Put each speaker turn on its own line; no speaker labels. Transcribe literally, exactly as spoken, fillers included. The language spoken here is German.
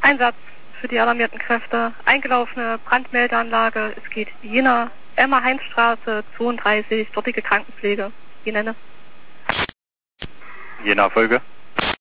Einsatz für die alarmierten Kräfte. Eingelaufene Brandmeldeanlage. Es geht Jena, Emma-Heinz-Straße, zweiunddreißig, dortige Krankenpflege. Die nenne.
Jena Folge.